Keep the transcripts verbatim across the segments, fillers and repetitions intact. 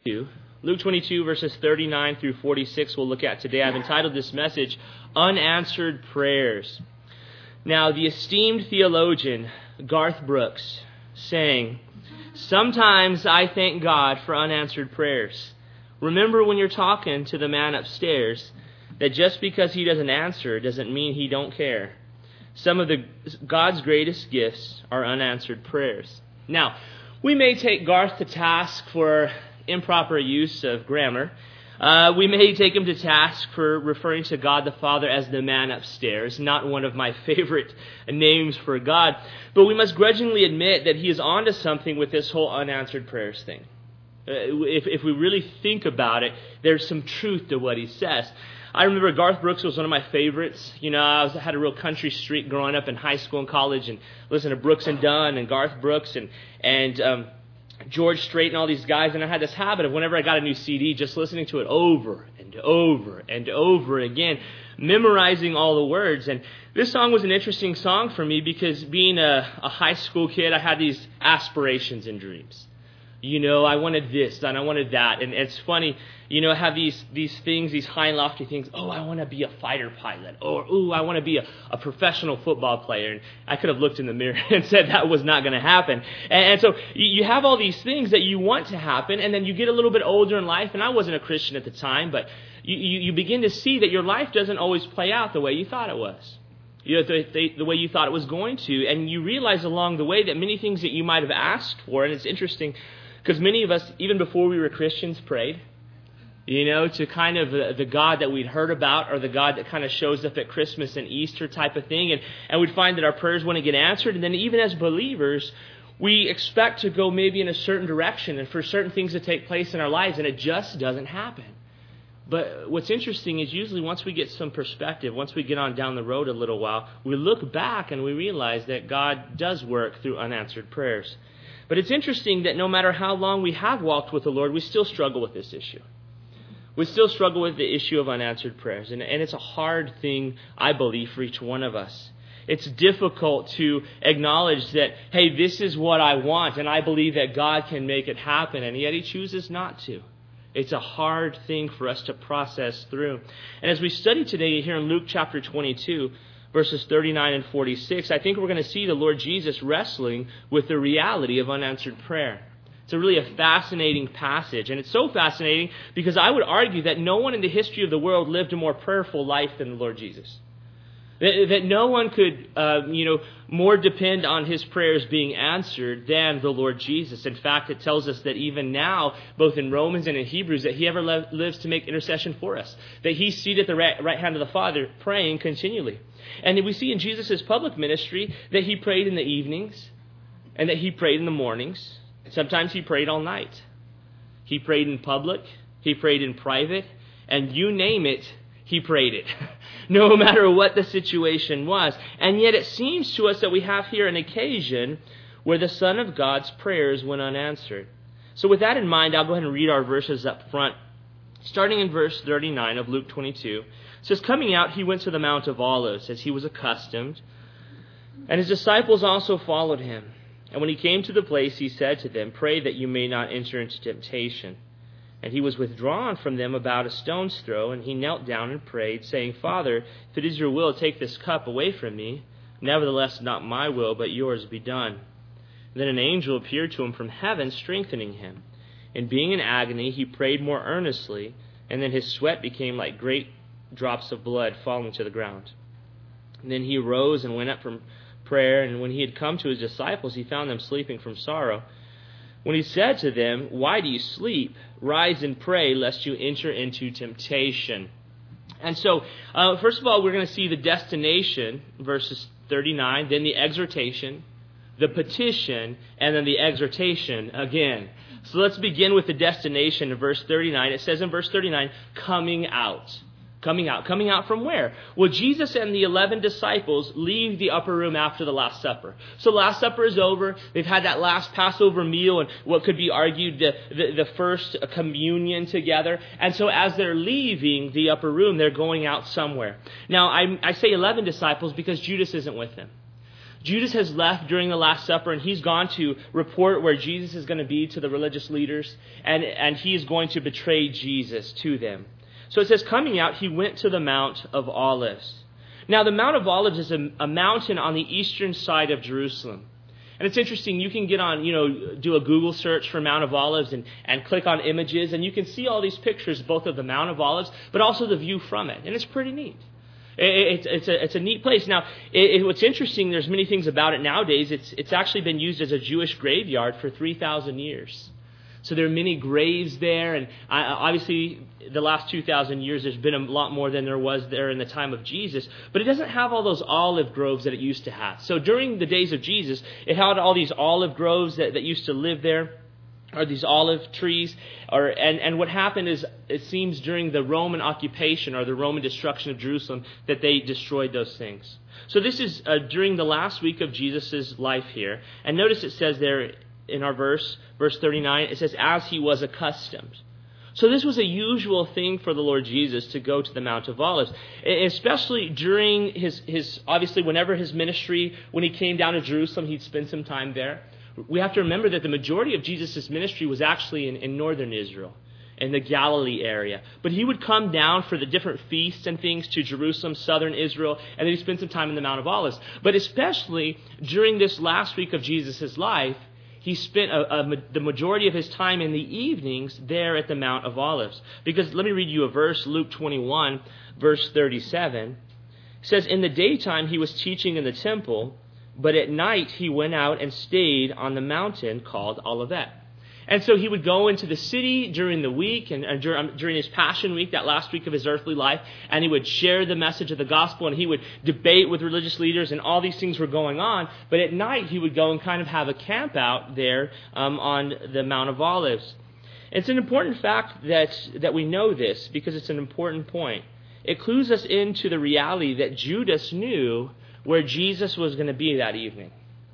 Luke twenty-two, verses thirty-nine through forty-six we'll look at today. I've entitled this message, Unanswered Prayers. Now, the esteemed theologian Garth Brooks sang, "Sometimes I thank God for unanswered prayers. Remember when you're talking to the man upstairs that just because he doesn't answer doesn't mean he don't care. Some of the God's greatest gifts are unanswered prayers." Now, we may take Garth to task for improper use of grammar. Uh, we may take him to task for referring to God the Father as the man upstairs, not one of my favorite names for God. But we must grudgingly admit that he is onto something with this whole unanswered prayers thing. Uh, if, if we really think about it, there's some truth to what he says. I remember Garth Brooks was one of my favorites. You know, I was, had a real country streak growing up in high school and college, and listened to Brooks and Dunn and Garth Brooks and and um, George Strait and all these guys. And I had this habit of whenever I got a new C D, just listening to it over and over and over again, memorizing all the words. And this song was an interesting song for me because being a, a high school kid, I had these aspirations and dreams. You know, I wanted this and I wanted that. And it's funny, you know, I have these these things, these high and lofty things. Oh, I want to be a fighter pilot. Or, ooh, I want to be a, a professional football player. And I could have looked in the mirror and said that was not going to happen. And, and so you have all these things that you want to happen. And then you get a little bit older in life. And I wasn't a Christian at the time. But you, you, you begin to see that your life doesn't always play out the way you thought it was. You know, the, the, the way you thought it was going to. And you realize along the way that many things that you might have asked for, and it's interesting, because many of us, even before we were Christians, prayed, you know, to kind of the, the God that we'd heard about, or the God that kind of shows up at Christmas and Easter type of thing. And, and we'd find that our prayers wouldn't get answered. And then even as believers, we expect to go maybe in a certain direction and for certain things to take place in our lives, and it just doesn't happen. But what's interesting is usually once we get some perspective, once we get on down the road a little while, we look back and we realize that God does work through unanswered prayers. But it's interesting that no matter how long we have walked with the Lord, we still struggle with this issue. We still struggle with the issue of unanswered prayers. And, and it's a hard thing, I believe, for each one of us. It's difficult to acknowledge that, hey, this is what I want, and I believe that God can make it happen, and yet He chooses not to. It's a hard thing for us to process through. And as we study today here in Luke chapter twenty-two, verses thirty-nine and forty-six, I think we're going to see the Lord Jesus wrestling with the reality of unanswered prayer. It's a really a fascinating passage, and it's so fascinating because I would argue that no one in the history of the world lived a more prayerful life than the Lord Jesus. That, that no one could, uh, you know, more depend on his prayers being answered than the Lord Jesus. In fact, it tells us that even now, both in Romans and in Hebrews, that He ever le- lives to make intercession for us. That He's seated at the right, right hand of the Father, praying continually. And we see in Jesus' public ministry that He prayed in the evenings and that He prayed in the mornings. Sometimes He prayed all night. He prayed in public. He prayed in private. And you name it, He prayed it. No matter what the situation was. And yet it seems to us that we have here an occasion where the Son of God's prayers went unanswered. So with that in mind, I'll go ahead and read our verses up front. Starting in verse thirty-nine of Luke twenty-two. It says, "Coming out, He went to the Mount of Olives, as He was accustomed. And His disciples also followed Him. And when He came to the place, He said to them, 'Pray that you may not enter into temptation.' And He was withdrawn from them about a stone's throw, and He knelt down and prayed, saying, 'Father, if it is Your will, take this cup away from me. Nevertheless, not my will, but Yours be done.' And then an angel appeared to Him from heaven, strengthening Him. And being in agony, He prayed more earnestly, and then His sweat became like great drops of blood falling to the ground. And then He rose and went up from prayer, and when He had come to His disciples, He found them sleeping from sorrow. When He said to them, 'Why do you sleep? Rise and pray, lest you enter into temptation.'" And so, uh, first of all, we're going to see the destination, verses thirty-nine, then the exhortation, the petition, and then the exhortation again. So let's begin with the destination in verse thirty-nine. It says in verse thirty-nine, "Coming out." Coming out. Coming out from where? Well, Jesus and the eleven disciples leave the upper room after the Last Supper. So Last Supper is over. They've had that last Passover meal and what could be argued the, the, the first communion together. And so as they're leaving the upper room, they're going out somewhere. Now, I, I say eleven disciples because Judas isn't with them. Judas has left during the Last Supper, and he's gone to report where Jesus is going to be to the religious leaders, and, and he is going to betray Jesus to them. So it says, coming out, he went to the Mount of Olives. Now, the Mount of Olives is a, a mountain on the eastern side of Jerusalem. And it's interesting, you can get on, you know, do a Google search for Mount of Olives and, and click on images, and you can see all these pictures, both of the Mount of Olives, but also the view from it. And it's pretty neat. It, it, it's, a, it's a neat place. Now, it, it, what's interesting, there's many things about it nowadays. It's, it's actually been used as a Jewish graveyard for three thousand years. So there are many graves there, and I, obviously the last two thousand years there's been a lot more than there was there in the time of Jesus, but it doesn't have all those olive groves that it used to have. So during the days of Jesus, it had all these olive groves that, that used to live there, or these olive trees, or and, and what happened is it seems during the Roman occupation or the Roman destruction of Jerusalem that they destroyed those things. So this is uh, during the last week of Jesus' life here, and notice it says there in our verse, verse thirty-nine, it says, as he was accustomed. So this was a usual thing for the Lord Jesus to go to the Mount of Olives, especially during his, his obviously whenever his ministry, when he came down to Jerusalem, he'd spend some time there. We have to remember that the majority of Jesus' ministry was actually in, in northern Israel, in the Galilee area. But he would come down for the different feasts and things to Jerusalem, southern Israel, and then he'd spend some time in the Mount of Olives. But especially during this last week of Jesus' life, he spent a, a, the majority of his time in the evenings there at the Mount of Olives. Because let me read you a verse, Luke twenty-one, verse thirty-seven. It says, in the daytime he was teaching in the temple, but at night he went out and stayed on the mountain called Olivet. And so he would go into the city during the week and, and during, during his Passion Week, that last week of his earthly life, and he would share the message of the gospel, and he would debate with religious leaders, and all these things were going on. But at night he would go and kind of have a camp out there um, on the Mount of Olives. It's an important fact that, that we know this because it's an important point. It clues us into the reality that Judas knew where Jesus was going to be that evening.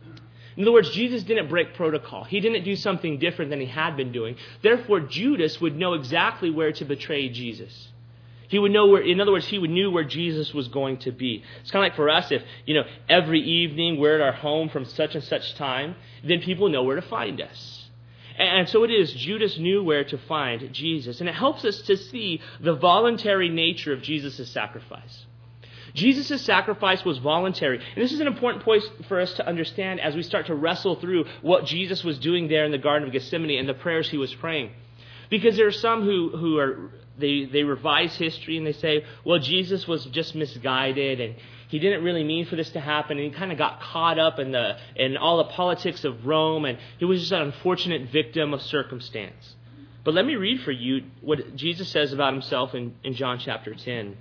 In other words, Jesus didn't break protocol. He didn't do something different than he had been doing. Therefore, Judas would know exactly where to betray Jesus. He would know where, in other words, he would knew where Jesus was going to be. It's kind of like for us, if, you know, every evening we're at our home from such and such time, then people know where to find us. And so it is, Judas knew where to find Jesus. And it helps us to see the voluntary nature of Jesus' sacrifice. Jesus' sacrifice was voluntary. And this is an important point for us to understand as we start to wrestle through what Jesus was doing there in the Garden of Gethsemane and the prayers he was praying. Because there are some who, who are, they, they revise history and they say, well, Jesus was just misguided and he didn't really mean for this to happen, and he kind of got caught up in the in all the politics of Rome, and he was just an unfortunate victim of circumstance. But let me read for you what Jesus says about himself in, in John chapter ten.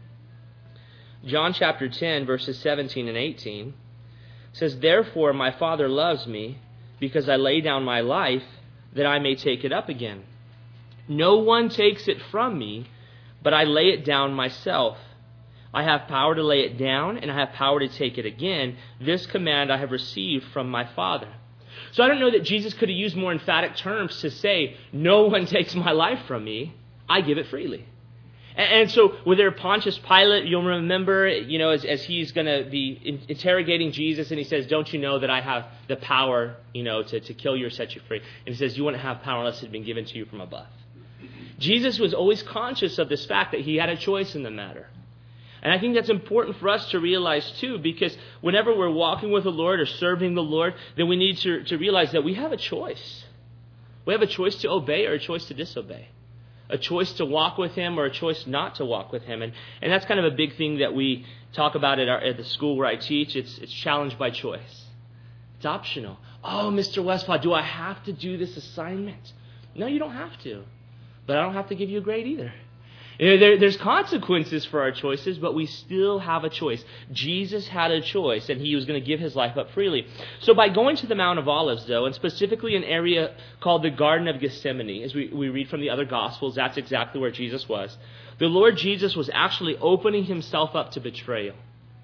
John chapter ten, verses seventeen and eighteen says, therefore my Father loves me, because I lay down my life, that I may take it up again. No one takes it from me, but I lay it down myself. I have power to lay it down, and I have power to take it again. This command I have received from my Father. So I don't know that Jesus could have used more emphatic terms to say, no one takes my life from me. I give it freely. And so with there Pontius Pilate, you'll remember, you know, as, as he's going to be in, interrogating Jesus, and he says, don't you know that I have the power, you know, to, to kill you or set you free? And he says, you wouldn't have power unless it had been given to you from above. Jesus was always conscious of this fact that he had a choice in the matter. And I think that's important for us to realize too, because whenever we're walking with the Lord or serving the Lord, then we need to, to realize that we have a choice. We have a choice to obey or a choice to disobey. A choice to walk with him or a choice not to walk with him. And and that's kind of a big thing that we talk about at, our, at the school where I teach. It's it's challenge by choice. It's optional. Oh, Mister Westphal, do I have to do this assignment? No, you don't have to. But I don't have to give you a grade either. There, there's consequences for our choices, but we still have a choice. Jesus had a choice, and he was going to give his life up freely. So by going to the Mount of Olives, though, and specifically an area called the Garden of Gethsemane, as we, we read from the other Gospels, that's exactly where Jesus was. The Lord Jesus was actually opening himself up to betrayal.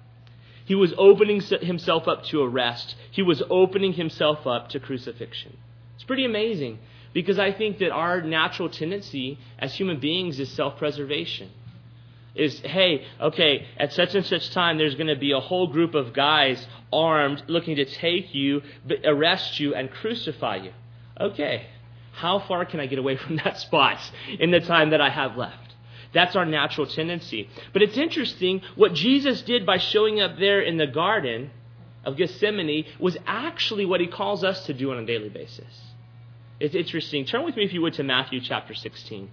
He was opening himself up to arrest. He was opening himself up to crucifixion. It's pretty amazing. Because I think that our natural tendency as human beings is self-preservation. is, hey, okay, at such and such time, there's going to be a whole group of guys armed looking to take you, arrest you, and crucify you. Okay, how far can I get away from that spot in the time that I have left? That's our natural tendency. But it's interesting, what Jesus did by showing up there in the Garden of Gethsemane was actually what he calls us to do on a daily basis. It's interesting. Turn with me, if you would, to Matthew chapter sixteen.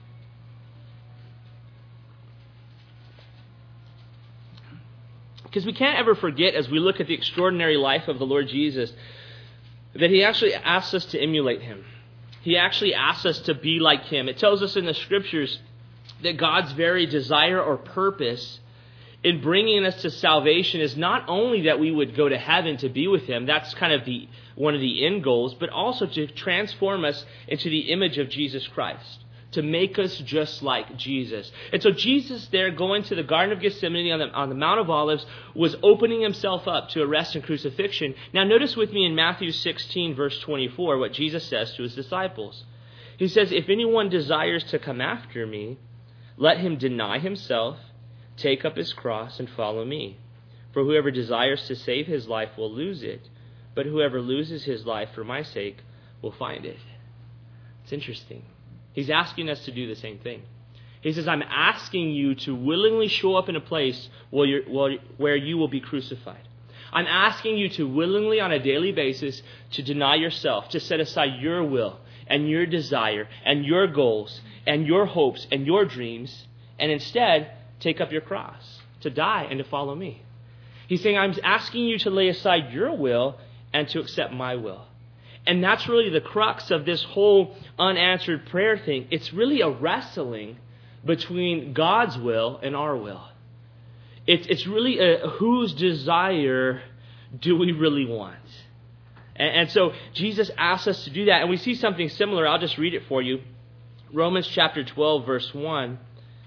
Because we can't ever forget, as we look at the extraordinary life of the Lord Jesus, that he actually asks us to emulate him. He actually asks us to be like him. It tells us in the Scriptures that God's very desire or purpose in bringing us to salvation is not only that we would go to heaven to be with him, that's kind of the one of the end goals, but also to transform us into the image of Jesus Christ, to make us just like Jesus. And so Jesus there, going to the Garden of Gethsemane on the, on the Mount of Olives, was opening himself up to arrest and crucifixion. Now notice with me in Matthew sixteen, verse twenty-four, what Jesus says to his disciples. He says, if anyone desires to come after me, let him deny himself, take up his cross, and follow me. For whoever desires to save his life will lose it, but whoever loses his life for my sake will find it. It's interesting. He's asking us to do the same thing. He says, I'm asking you to willingly show up in a place where, you're, where you will be crucified. I'm asking you to willingly, on a daily basis, to deny yourself, to set aside your will and your desire and your goals and your hopes and your dreams, and instead take up your cross, to die and to follow me. He's saying, I'm asking you to lay aside your will and to accept my will. And that's really the crux of this whole unanswered prayer thing. It's really a wrestling between God's will and our will. It's, it's really a, whose desire do we really want? And, and so Jesus asks us to do that. And we see something similar. I'll just read it for you. Romans chapter twelve, verse one.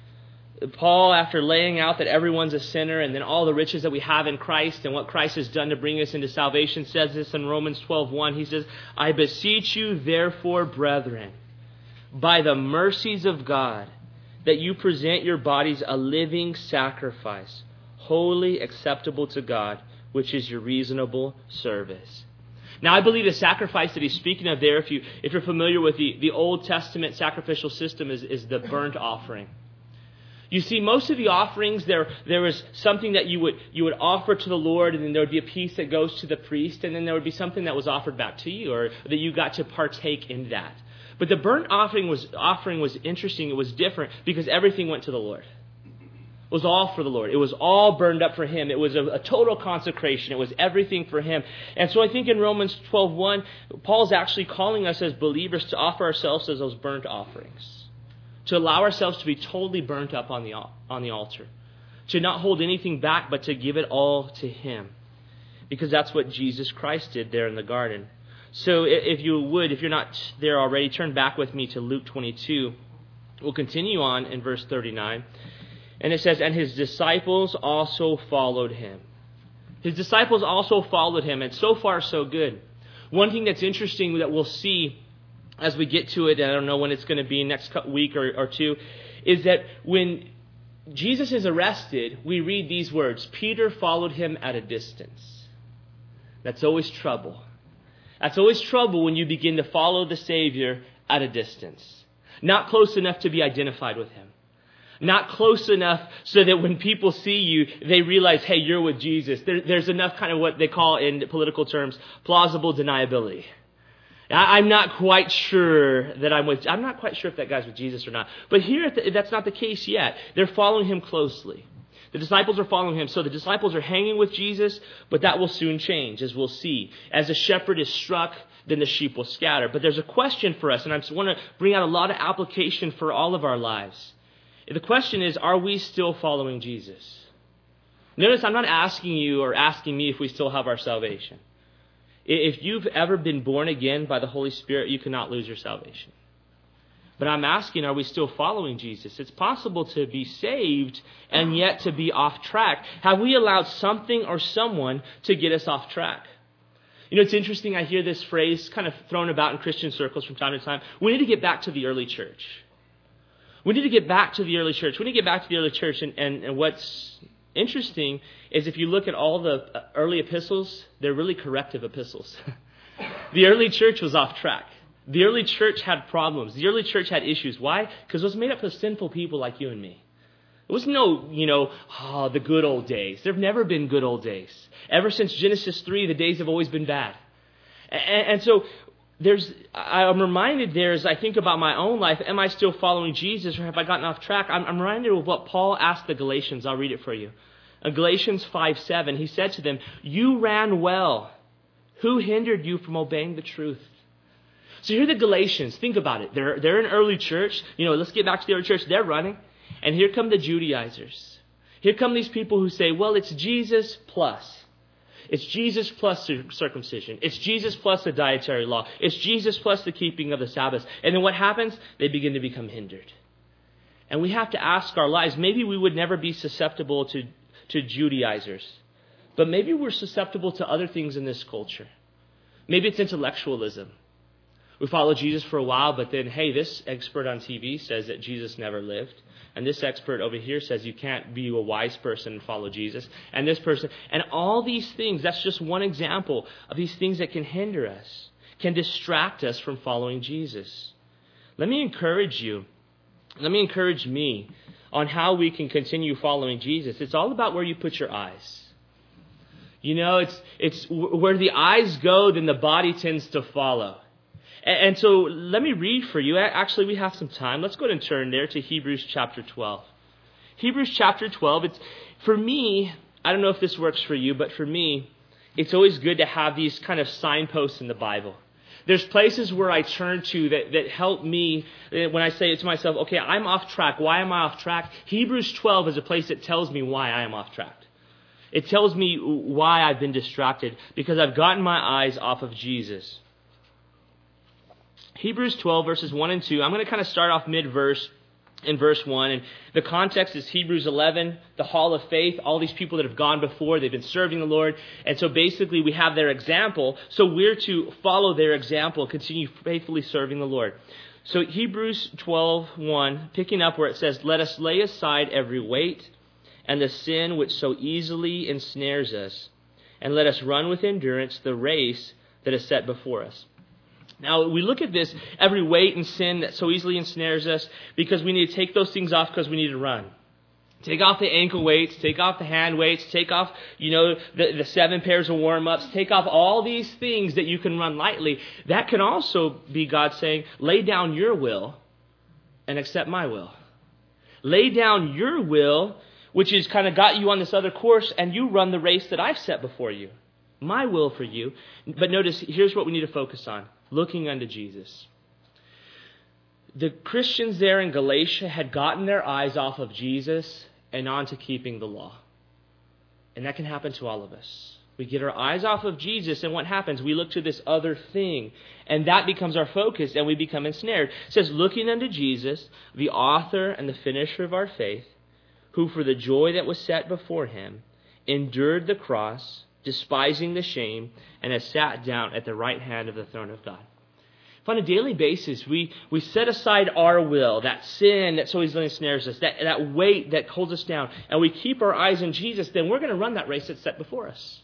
Paul, after laying out that everyone's a sinner and then all the riches that we have in Christ and what Christ has done to bring us into salvation, says this in Romans twelve one. He says, I beseech you, therefore, brethren, by the mercies of God, that you present your bodies a living sacrifice, wholly acceptable to God, which is your reasonable service. Now, I believe the sacrifice that he's speaking of there, if, you, if you're familiar with the, the Old Testament sacrificial system, is, is the burnt offering. You see, most of the offerings, there there was something that you would you would offer to the Lord, and then there would be a piece that goes to the priest, and then there would be something that was offered back to you, or that you got to partake in that. But the burnt offering was offering was interesting. It was different because everything went to the Lord. It was all for the Lord. It was all burned up for him. It was a, a total consecration. It was everything for him. And so I think in Romans twelve one, Paul's actually calling us as believers to offer ourselves as those burnt offerings. To allow ourselves to be totally burnt up on the on the altar. To not hold anything back, but to give it all to him. Because that's what Jesus Christ did there in the garden. So if you would, if you're not there already, turn back with me to Luke twenty-two. We'll continue on in verse thirty-nine. And it says, and his disciples also followed him. His disciples also followed him, and so far so good. One thing that's interesting that we'll see as we get to it, and I don't know when it's going to be, next week or, or two, is that when Jesus is arrested, we read these words, Peter followed him at a distance. That's always trouble. That's always trouble when you begin to follow the Savior at a distance. Not close enough to be identified with him. Not close enough so that when people see you, they realize, hey, you're with Jesus. There, there's enough kind of what they call in political terms, plausible deniability. I'm not quite sure that I'm with, I'm not quite sure if that guy's with Jesus or not. But here, that's not the case yet. They're following him closely. The disciples are following him. So the disciples are hanging with Jesus, but that will soon change, as we'll see. As a shepherd is struck, then the sheep will scatter. But there's a question for us, and I just want to bring out a lot of application for all of our lives. The question is, are we still following Jesus? Notice I'm not asking you or asking me if we still have our salvation. If you've ever been born again by the Holy Spirit, you cannot lose your salvation. But I'm asking, are we still following Jesus? It's possible to be saved and yet to be off track. Have we allowed something or someone to get us off track? You know, it's interesting. I hear this phrase kind of thrown about in Christian circles from time to time. We need to get back to the early church. We need to get back to the early church. We need to get back to the early church. And, and, and what's interesting is if you look at all the early epistles, they're really corrective epistles. The early church was off track. The early church had problems. The early church had issues. Why? Because it was made up of sinful people like you and me. It was no, you know, oh, the good old days. There have never been good old days. Ever since Genesis three, the days have always been bad. And, and so there's, I'm reminded there as I think about my own life, am I still following Jesus or have I gotten off track? I'm, I'm reminded of what Paul asked the Galatians. I'll read it for you. In Galatians five seven, he said to them, "You ran well. Who hindered you from obeying the truth?" So here are the Galatians. Think about it. They're, they're an early church. You know, let's get back to the early church. They're running. And here come the Judaizers. Here come these people who say, well, it's Jesus plus. It's Jesus plus circumcision. It's Jesus plus the dietary law. It's Jesus plus the keeping of the Sabbath. And then what happens? They begin to become hindered. And we have to ask our lives, maybe we would never be susceptible to, to Judaizers. But maybe we're susceptible to other things in this culture. Maybe it's intellectualism. We follow Jesus for a while, but then, hey, this expert on T V says that Jesus never lived. And this expert over here says you can't be a wise person and follow Jesus. And this person, and all these things, that's just one example of these things that can hinder us, can distract us from following Jesus. Let me encourage you, let me encourage me on how we can continue following Jesus. It's all about where you put your eyes. You know, it's it's where the eyes go, then the body tends to follow. And so let me read for you. Actually, we have some time. Let's go ahead and turn there to Hebrews chapter twelve. Hebrews chapter twelve. It's, for me, I don't know if this works for you, but for me, it's always good to have these kind of signposts in the Bible. There's places where I turn to that, that help me when I say to myself, okay, I'm off track. Why am I off track? Hebrews twelve is a place that tells me why I am off track. It tells me why I've been distracted, because I've gotten my eyes off of Jesus. Hebrews twelve, verses one and two. I'm going to kind of start off mid-verse in verse one. And the context is Hebrews eleven, the hall of faith. All these people that have gone before, they've been serving the Lord. And so basically we have their example. So we're to follow their example and continue faithfully serving the Lord. So Hebrews twelve one, picking up where it says, "Let us lay aside every weight and the sin which so easily ensnares us, and let us run with endurance the race that is set before us." Now, we look at this, every weight and sin that so easily ensnares us, because we need to take those things off because we need to run. Take off the ankle weights, take off the hand weights, take off, you know, the, the seven pairs of warm-ups, take off all these things that you can run lightly. That can also be God saying, lay down your will and accept my will. Lay down your will, which has kind of got you on this other course, and you run the race that I've set before you. My will for you. But notice, here's what we need to focus on. Looking unto Jesus. The Christians there in Galatia had gotten their eyes off of Jesus and onto keeping the law. And that can happen to all of us. We get our eyes off of Jesus, and what happens? We look to this other thing, and that becomes our focus, and we become ensnared. It says, looking unto Jesus, the author and the finisher of our faith, who for the joy that was set before him endured the cross, despising the shame, and has sat down at the right hand of the throne of God. If on a daily basis we, we set aside our will, that sin that so easily ensnares us, that, that weight that holds us down, and we keep our eyes on Jesus, then we're going to run that race that's set before us.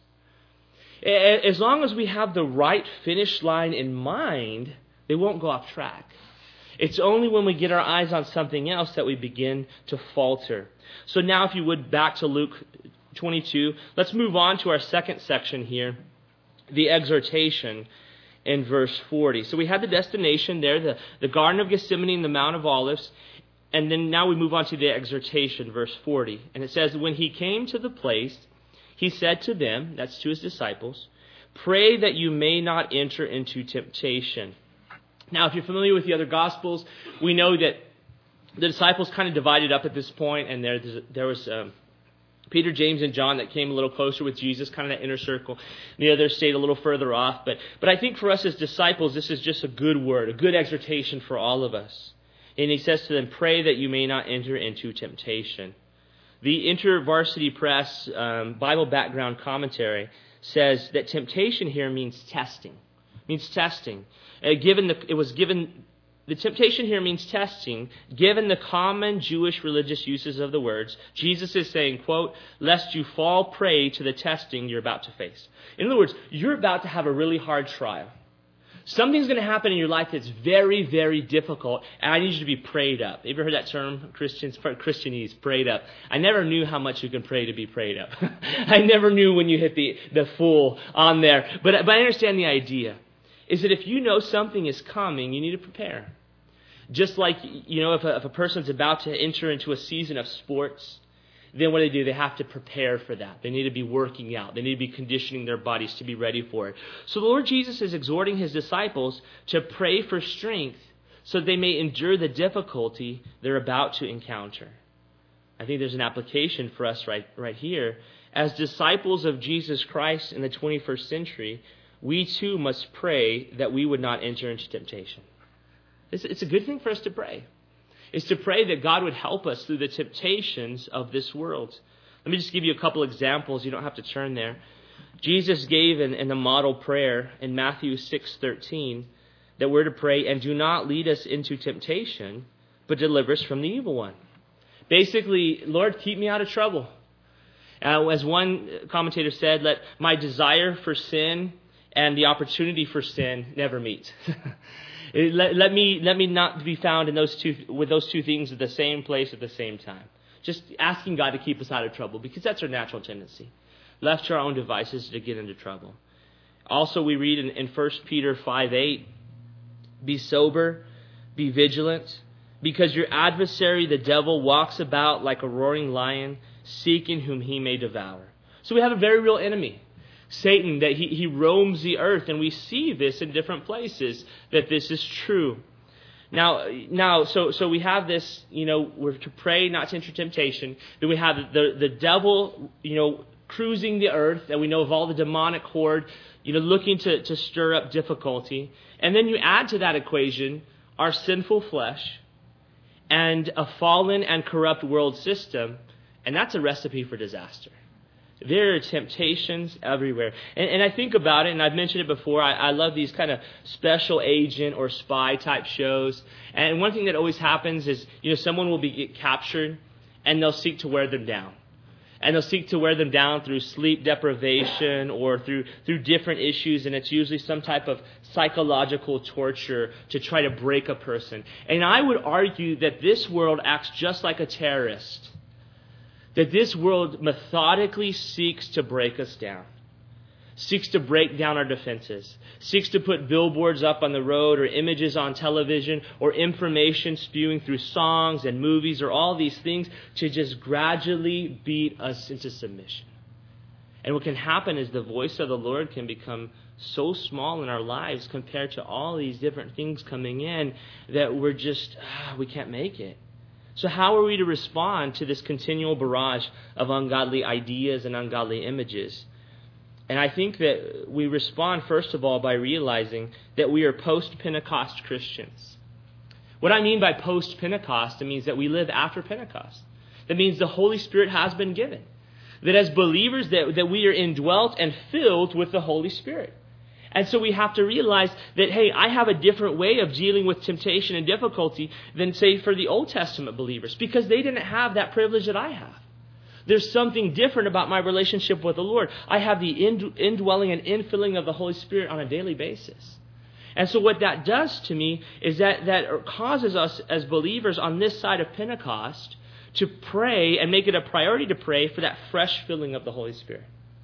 As long as we have the right finish line in mind, they won't go off track. It's only when we get our eyes on something else that we begin to falter. So now, if you would, back to Luke twenty-two. Let's move on to our second section here, the exhortation in verse forty. So we had the destination there, the, the Garden of Gethsemane and the Mount of Olives. And then now we move on to the exhortation, verse forty. And it says, when he came to the place, he said to them, that's to his disciples, pray that you may not enter into temptation. Now, if you're familiar with the other Gospels, we know that the disciples kind of divided up at this point, and there, there was um, Peter, James, and John that came a little closer with Jesus, kind of that inner circle. The others stayed a little further off. But, but I think for us as disciples, this is just a good word, a good exhortation for all of us. And he says to them, pray that you may not enter into temptation. The InterVarsity Press um, Bible Background Commentary says that temptation here means testing. Means testing. Uh, given the, it was given the temptation here means testing. Given the common Jewish religious uses of the words, Jesus is saying, quote, lest you fall prey to the testing you're about to face. In other words, you're about to have a really hard trial. Something's going to happen in your life that's very, very difficult, and I need you to be prayed up. Have you ever heard that term, Christians, Christianese, prayed up? I never knew how much you can pray to be prayed up. I never knew when you hit the, the full on there. But, but I understand the idea, is that if you know something is coming, you need to prepare. Just like, you know, if a, if a person's about to enter into a season of sports, then what do they do? They have to prepare for that. They need to be working out. They need to be conditioning their bodies to be ready for it. So the Lord Jesus is exhorting his disciples to pray for strength so that they may endure the difficulty they're about to encounter. I think there's an application for us right, right here. As disciples of Jesus Christ in the twenty-first century, we too must pray that we would not enter into temptation. It's, it's a good thing for us to pray. Is to pray that God would help us through the temptations of this world. Let me just give you a couple examples. You don't have to turn there. Jesus gave in, in the model prayer in Matthew six thirteen that we're to pray, and do not lead us into temptation, but deliver us from the evil one. Basically, Lord, keep me out of trouble. Uh, as one commentator said, let my desire for sin and the opportunity for sin never meet. Let, let me let me not be found in those two with those two things at the same place at the same time. Just asking God to keep us out of trouble, because that's our natural tendency. Left to our own devices to get into trouble. Also, we read in, in First Peter five eight, be sober, be vigilant, because your adversary, the devil, walks about like a roaring lion, seeking whom he may devour. So we have a very real enemy. Satan, that he, he roams the earth, and we see this in different places, that this is true. Now, now, so so we have this, you know, we're to pray not to enter temptation. Then we have the, the devil, you know, cruising the earth, and we know of all the demonic horde, you know, looking to, to stir up difficulty. And then you add to that equation our sinful flesh and a fallen and corrupt world system, and that's a recipe for disaster. There are temptations everywhere. And, and I think about it, and I've mentioned it before, I, I love these kind of special agent or spy type shows. And one thing that always happens is, you know, someone will be get captured, and they'll seek to wear them down. And they'll seek to wear them down through sleep deprivation or through, through different issues, and it's usually some type of psychological torture to try to break a person. And I would argue that this world acts just like a terrorist. That this world methodically seeks to break us down, seeks to break down our defenses, seeks to put billboards up on the road or images on television or information spewing through songs and movies or all these things to just gradually beat us into submission. And what can happen is the voice of the Lord can become so small in our lives compared to all these different things coming in that we're just, ah, we can't make it. So how are we to respond to this continual barrage of ungodly ideas and ungodly images? And I think that we respond, first of all, by realizing that we are post-Pentecost Christians. What I mean by post-Pentecost, it means that we live after Pentecost. That means the Holy Spirit has been given. That as believers, that, that we are indwelt and filled with the Holy Spirit. And so we have to realize that, hey, I have a different way of dealing with temptation and difficulty than, say, for the Old Testament believers, because they didn't have that privilege that I have. There's something different about my relationship with the Lord. I have the indwelling and infilling of the Holy Spirit on a daily basis. And so what that does to me is that that causes us as believers on this side of Pentecost to pray and make it a priority to pray for that fresh filling of the Holy Spirit.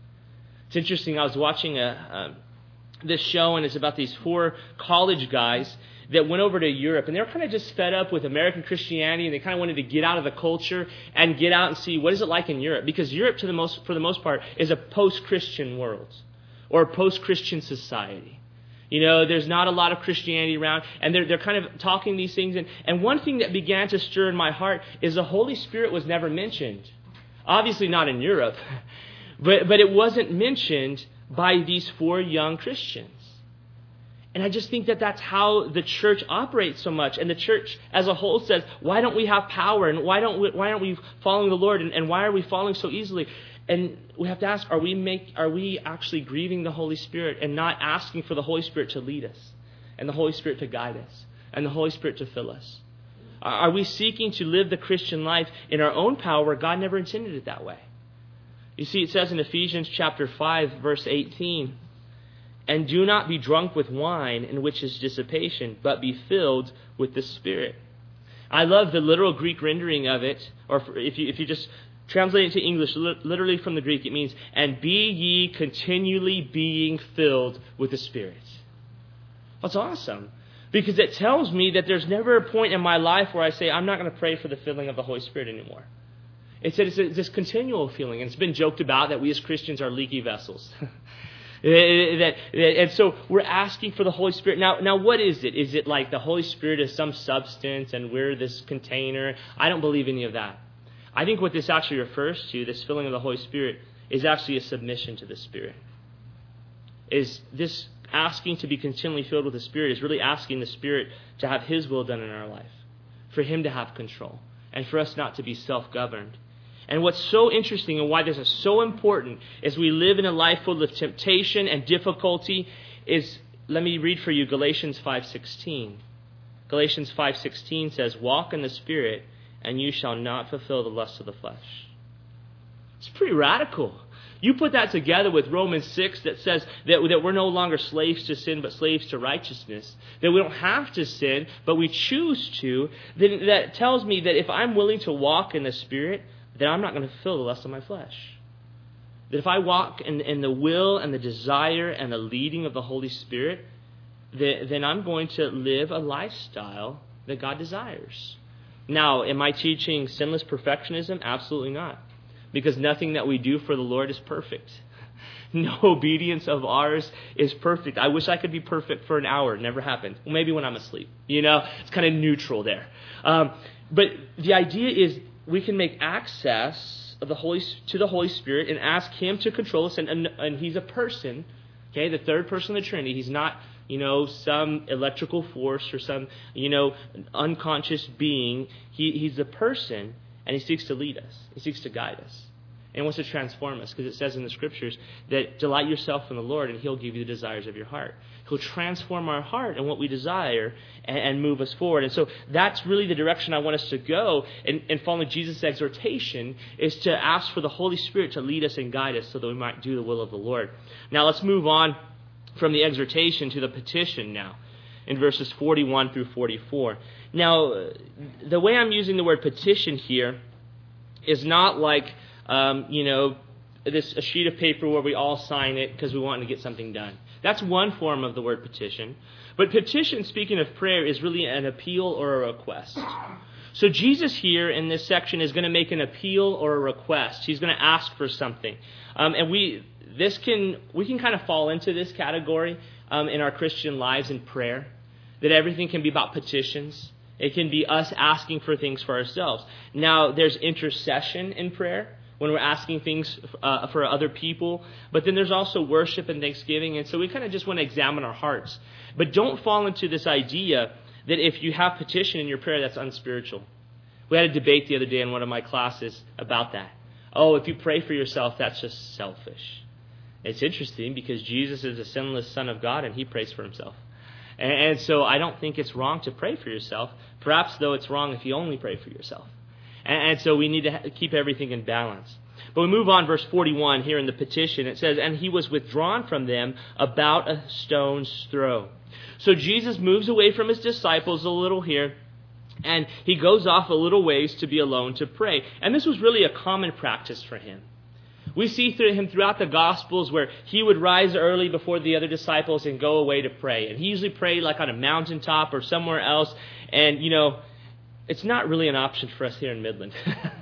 It's interesting, I was watching a... a this show, and it's about these four college guys that went over to Europe, and they were kind of just fed up with American Christianity, and they kind of wanted to get out of the culture and get out and see what is it like in Europe, because Europe, to the most, for the most part, is a post-Christian world or a post-Christian society. You know, there's not a lot of Christianity around, and they're they're kind of talking these things, and, and one thing that began to stir in my heart is the Holy Spirit was never mentioned. Obviously not in Europe, but but it wasn't mentioned by these four young Christians. And I just think that that's how the church operates so much. And the church as a whole says, why don't we have power? And why don't we, why aren't we following the Lord? And, and why are we falling so easily? And we have to ask, are we make are we actually grieving the Holy Spirit and not asking for the Holy Spirit to lead us and the Holy Spirit to guide us? and the Holy Spirit to fill us? Are we seeking to live the Christian life in our own power? God never intended it that way. You see, it says in Ephesians chapter five, verse eighteen, "And do not be drunk with wine, in which is dissipation, but be filled with the Spirit." I love the literal Greek rendering of it, or if you if you just translate it to English, literally from the Greek, it means, "And be ye continually being filled with the Spirit." That's awesome. Because it tells me that there's never a point in my life where I say, I'm not going to pray for the filling of the Holy Spirit anymore. It's, it's this continual feeling. And it's been joked about that we as Christians are leaky vessels. that, and so we're asking for the Holy Spirit. Now, now, what is it? Is it like the Holy Spirit is some substance and we're this container? I don't believe any of that. I think what this actually refers to, this filling of the Holy Spirit, is actually a submission to the Spirit. Is this asking to be continually filled with the Spirit is really asking the Spirit to have His will done in our life, for Him to have control, and for us not to be self-governed. And what's so interesting and why this is so important as we live in a life full of temptation and difficulty is, let me read for you Galatians five sixteen. Galatians five sixteen says, "Walk in the Spirit, and you shall not fulfill the lusts of the flesh." It's pretty radical. You put that together with Romans six that says that, that we're no longer slaves to sin, but slaves to righteousness. That we don't have to sin, but we choose to. Then that tells me that if I'm willing to walk in the Spirit, then I'm not going to fulfill the lust of my flesh. That if I walk in, in the will and the desire and the leading of the Holy Spirit, then, then I'm going to live a lifestyle that God desires. Now, am I teaching sinless perfectionism? Absolutely not. Because nothing that we do for the Lord is perfect. No obedience of ours is perfect. I wish I could be perfect for an hour. It never happened. Well, maybe when I'm asleep. You know, it's kind of neutral there. Um, but the idea is we can make access of the Holy to the Holy Spirit and ask Him to control us. And, and, and He's a person, okay, the third person of the Trinity. He's not, you know, some electrical force or some, you know, unconscious being. He, he's a person. And He seeks to lead us. He seeks to guide us. And wants to transform us. Because it says in the Scriptures that delight yourself in the Lord and He'll give you the desires of your heart. He'll transform our heart and what we desire and, and move us forward. And so that's really the direction I want us to go. And, and following Jesus' exhortation is to ask for the Holy Spirit to lead us and guide us so that we might do the will of the Lord. Now let's move on from the exhortation to the petition now. In verses forty-one through forty-four. Now, the way I'm using the word petition here is not like, um, you know, this a sheet of paper where we all sign it because we want to get something done. That's one form of the word petition. But petition, speaking of prayer, is really an appeal or a request. So Jesus here in this section is going to make an appeal or a request. He's going to ask for something. Um, and we this can we can kind of fall into this category um, in our Christian lives in prayer. That everything can be about petitions. It can be us asking for things for ourselves. Now, there's intercession in prayer when we're asking things uh, for other people. But then there's also worship and thanksgiving. And so we kind of just want to examine our hearts. But don't fall into this idea that if you have petition in your prayer, that's unspiritual. We had a debate the other day in one of my classes about that. Oh, if you pray for yourself, that's just selfish. It's interesting because Jesus is the sinless Son of God and He prays for Himself. And so I don't think it's wrong to pray for yourself. Perhaps, though, it's wrong if you only pray for yourself. And so we need to keep everything in balance. But we move on, verse forty-one, here in the petition. It says, "And He was withdrawn from them about a stone's throw." So Jesus moves away from His disciples a little here, and He goes off a little ways to be alone to pray. And this was really a common practice for Him. We see through Him throughout the Gospels where He would rise early before the other disciples and go away to pray. And He usually prayed like on a mountaintop or somewhere else. And, you know, it's not really an option for us here in Midland.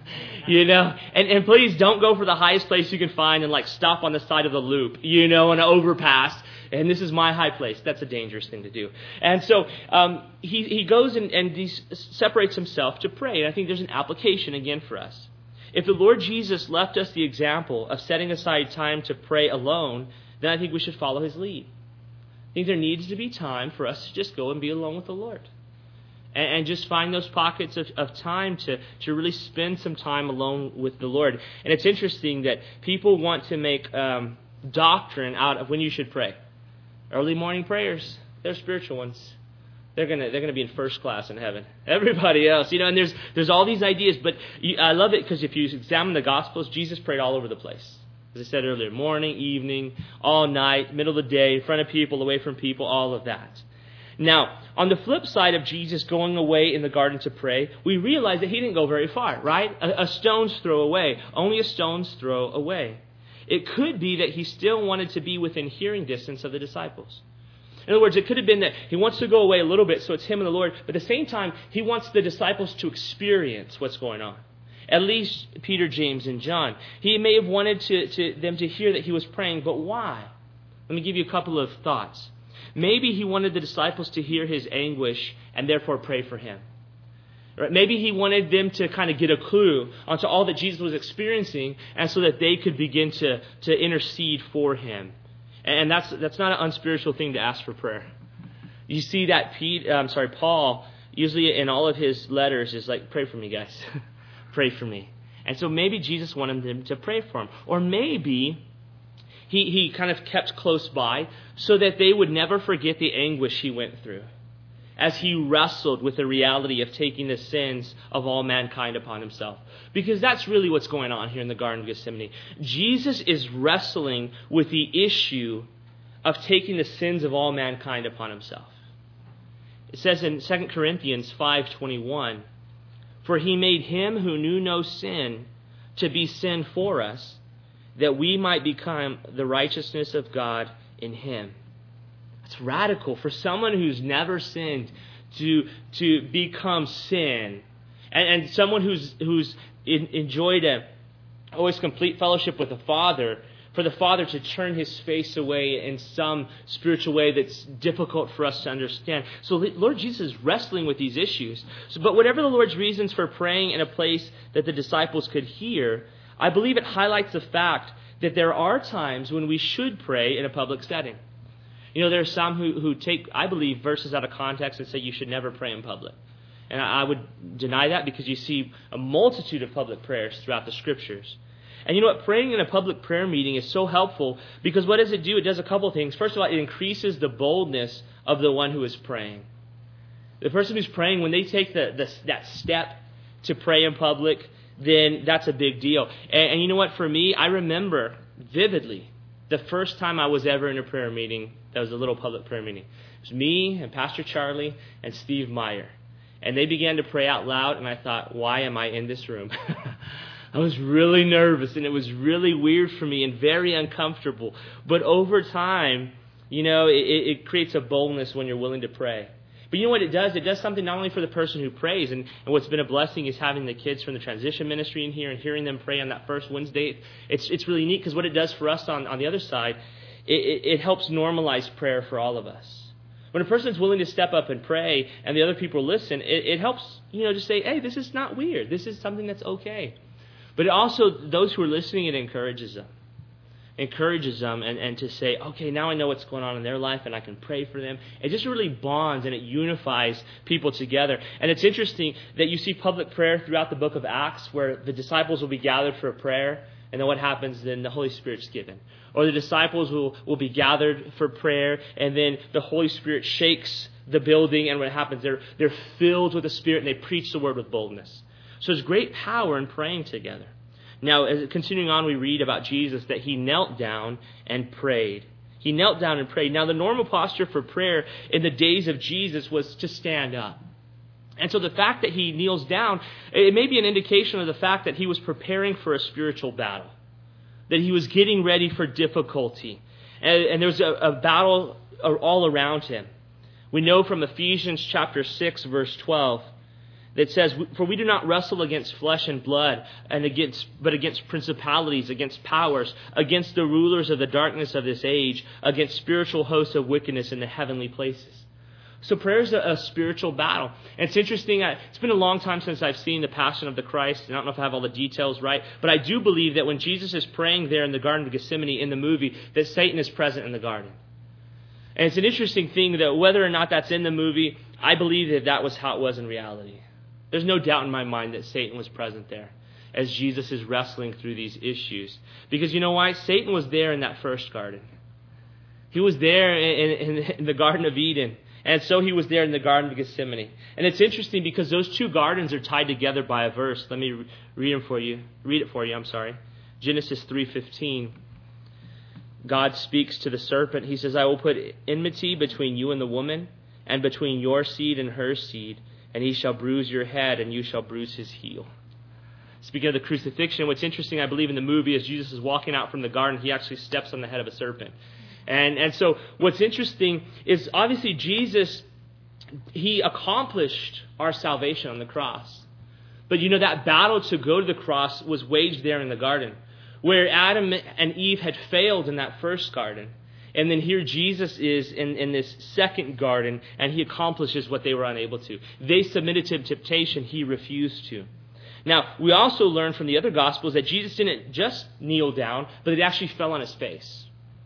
you know, and, and please don't go for the highest place you can find and like stop on the side of the loop, you know, on an overpass. And this is my high place. That's a dangerous thing to do. And so um, he, he goes and, and he separates Himself to pray. And I think there's an application again for us. If the Lord Jesus left us the example of setting aside time to pray alone, then I think we should follow His lead. I think there needs to be time for us to just go and be alone with the Lord. And, and just find those pockets of, of time to, to really spend some time alone with the Lord. And it's interesting that people want to make um, doctrine out of when you should pray. Early morning prayers, they're spiritual ones. they're gonna they're gonna be in first class in heaven. Everybody else, you know, and there's there's all these ideas, but you, I love it because if you examine the Gospels, Jesus prayed all over the place. As I said earlier, morning, evening, all night, middle of the day, in front of people, away from people, all of that. Now, on the flip side of Jesus going away in the garden to pray, we realize that he didn't go very far, right? A, a stone's throw away, only a stone's throw away. It could be that he still wanted to be within hearing distance of the disciples. In other words, it could have been that he wants to go away a little bit, so it's him and the Lord, but at the same time, he wants the disciples to experience what's going on. At least Peter, James, and John. He may have wanted to, to them to hear that he was praying, but why? Let me give you a couple of thoughts. Maybe he wanted the disciples to hear his anguish and therefore pray for him. Maybe he wanted them to kind of get a clue onto all that Jesus was experiencing, and so that they could begin to, to intercede for him. And that's that's not an unspiritual thing to ask for prayer. You see that Pete, I'm sorry, Paul, usually in all of his letters is like, pray for me, guys. Pray for me. And so maybe Jesus wanted them to pray for him. Or maybe he, he kind of kept close by so that they would never forget the anguish he went through as he wrestled with the reality of taking the sins of all mankind upon himself. Because that's really what's going on here in the Garden of Gethsemane. Jesus is wrestling with the issue of taking the sins of all mankind upon himself. It says in Second Corinthians five twenty-one, "For he made him who knew no sin to be sin for us, that we might become the righteousness of God in him." It's radical for someone who's never sinned to to become sin, and, and someone who's who's in, enjoyed a always complete fellowship with the Father, for the Father to turn his face away in some spiritual way that's difficult for us to understand. So Lord Jesus is wrestling with these issues. So, but whatever the Lord's reasons for praying in a place that the disciples could hear, I believe it highlights the fact that there are times when we should pray in a public setting. You know, there are some who, who take, I believe, verses out of context and say you should never pray in public. And I would deny that because you see a multitude of public prayers throughout the Scriptures. And you know what? Praying in a public prayer meeting is so helpful because what does it do? It does a couple of things. First of all, it increases the boldness of the one who is praying. The person who's praying, when they take the, the that step to pray in public, then that's a big deal. And, and you know what? For me, I remember vividly the first time I was ever in a prayer meeting that was a little public prayer meeting. It was me and Pastor Charlie and Steve Meyer. And they began to pray out loud, and I thought, why am I in this room? I was really nervous, and it was really weird for me and very uncomfortable. But over time, you know, it, it creates a boldness when you're willing to pray. But you know what it does? It does something not only for the person who prays, and, and what's been a blessing is having the kids from the transition ministry in here and hearing them pray on that first Wednesday. It's it's really neat because what it does for us on, on the other side, it, it, it helps normalize prayer for all of us. When a person's willing to step up and pray and the other people listen, it, it helps, you know, to say, hey, this is not weird. This is something that's okay. But it also, those who are listening, it encourages them. Encourages them and, and to say, okay, now I know what's going on in their life and I can pray for them. It just really bonds and it unifies people together. And it's interesting that you see public prayer throughout the book of Acts where the disciples will be gathered for a prayer, and then what happens? Then the Holy Spirit's given. Or the disciples will, will be gathered for prayer, and then the Holy Spirit shakes the building, and what happens? They're, they're filled with the Spirit, and they preach the word with boldness. So there's great power in praying together. Now, as continuing on, we read about Jesus that he knelt down and prayed. He knelt down and prayed. Now, the normal posture for prayer in the days of Jesus was to stand up. And so the fact that he kneels down, it may be an indication of the fact that he was preparing for a spiritual battle, that he was getting ready for difficulty. And, and there was a, a battle all around him. We know from Ephesians chapter six, verse twelve, that says, "For we do not wrestle against flesh and blood, and against, but against principalities, against powers, against the rulers of the darkness of this age, against spiritual hosts of wickedness in the heavenly places." So prayer is a, a spiritual battle. And it's interesting, I, it's been a long time since I've seen the Passion of the Christ, and I don't know if I have all the details right, but I do believe that when Jesus is praying there in the Garden of Gethsemane in the movie, that Satan is present in the garden. And it's an interesting thing that whether or not that's in the movie, I believe that that was how it was in reality. There's no doubt in my mind that Satan was present there as Jesus is wrestling through these issues. Because you know why? Satan was there in that first garden. He was there in, in, in the Garden of Eden. And so he was there in the Garden of Gethsemane. And it's interesting because those two gardens are tied together by a verse. Let me read it for you. Read it for you, I'm sorry. Genesis three fifteen. God speaks to the serpent. He says, I will put enmity between you and the woman, and between your seed and her seed, and he shall bruise your head, and you shall bruise his heel. Speaking of the crucifixion, what's interesting, I believe, in the movie is Jesus is walking out from the garden, he actually steps on the head of a serpent. And and so what's interesting is obviously Jesus, he accomplished our salvation on the cross. But you know, that battle to go to the cross was waged there in the garden, where Adam and Eve had failed in that first garden. And then here Jesus is in, in this second garden, and he accomplishes what they were unable to. They submitted to temptation, he refused to. Now, we also learn from the other Gospels that Jesus didn't just kneel down, but it actually fell on his face.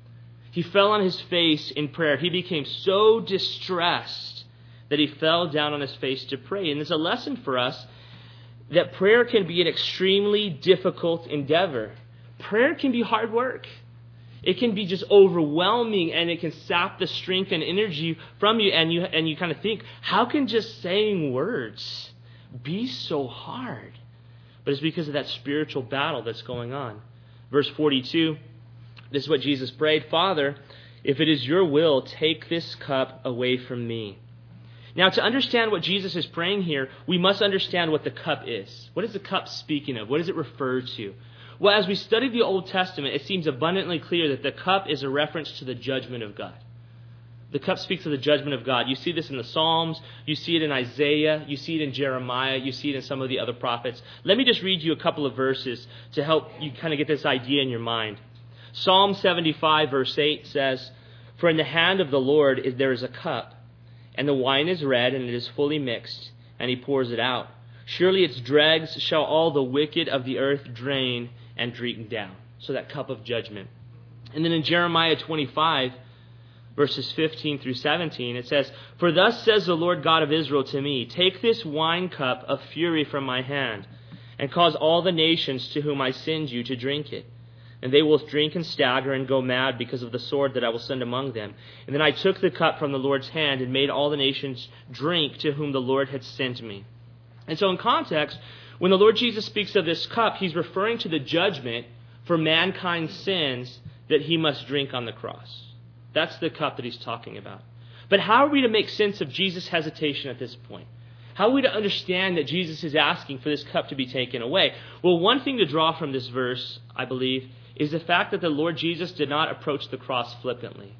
He fell on his face in prayer. He became so distressed that he fell down on his face to pray. And there's a lesson for us that prayer can be an extremely difficult endeavor. Prayer can be hard work. It can be just overwhelming, and it can sap the strength and energy from you. And you and you kind of think, how can just saying words be so hard? But it's because of that spiritual battle that's going on. Verse forty-two, this is what Jesus prayed. Father, if it is your will, take this cup away from me. Now, to understand what Jesus is praying here, we must understand what the cup is. What is the cup speaking of? What does it refer to? Well, as we study the Old Testament, it seems abundantly clear that the cup is a reference to the judgment of God. The cup speaks of the judgment of God. You see this in the Psalms. You see it in Isaiah. You see it in Jeremiah. You see it in some of the other prophets. Let me just read you a couple of verses to help you kind of get this idea in your mind. Psalm seventy-five, verse eight says, For in the hand of the Lord is, there is a cup, and the wine is red, and it is fully mixed, and he pours it out. Surely its dregs shall all the wicked of the earth drain and drink down. So that cup of judgment. And then in Jeremiah twenty-five, verses fifteen through seventeen, it says, For thus says the Lord God of Israel to me, Take this wine cup of fury from my hand, and cause all the nations to whom I send you to drink it. And they will drink and stagger and go mad because of the sword that I will send among them. And then I took the cup from the Lord's hand and made all the nations drink to whom the Lord had sent me. And so in context, when the Lord Jesus speaks of this cup, he's referring to the judgment for mankind's sins that he must drink on the cross. That's the cup that he's talking about. But how are we to make sense of Jesus' hesitation at this point? How are we to understand that Jesus is asking for this cup to be taken away? Well, one thing to draw from this verse, I believe, is the fact that the Lord Jesus did not approach the cross flippantly.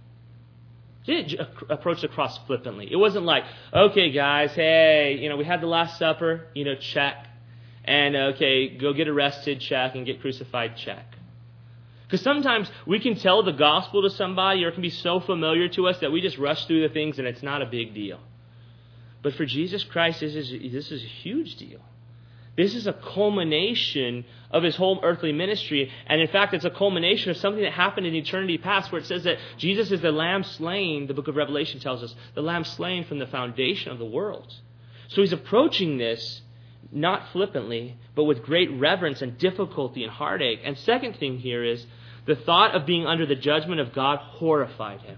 He didn't approach the cross flippantly. It wasn't like, okay, guys, hey, you know, we had the Last Supper, you know, check. And, okay, go get arrested, check, and get crucified, check. Because sometimes we can tell the gospel to somebody, or it can be so familiar to us that we just rush through the things and it's not a big deal. But for Jesus Christ, this is, this is a huge deal. This is a culmination of his whole earthly ministry. And in fact, it's a culmination of something that happened in eternity past, where it says that Jesus is the Lamb slain, the book of Revelation tells us, the Lamb slain from the foundation of the world. So he's approaching this not flippantly, but with great reverence and difficulty and heartache. And second thing here is, the thought of being under the judgment of God horrified him.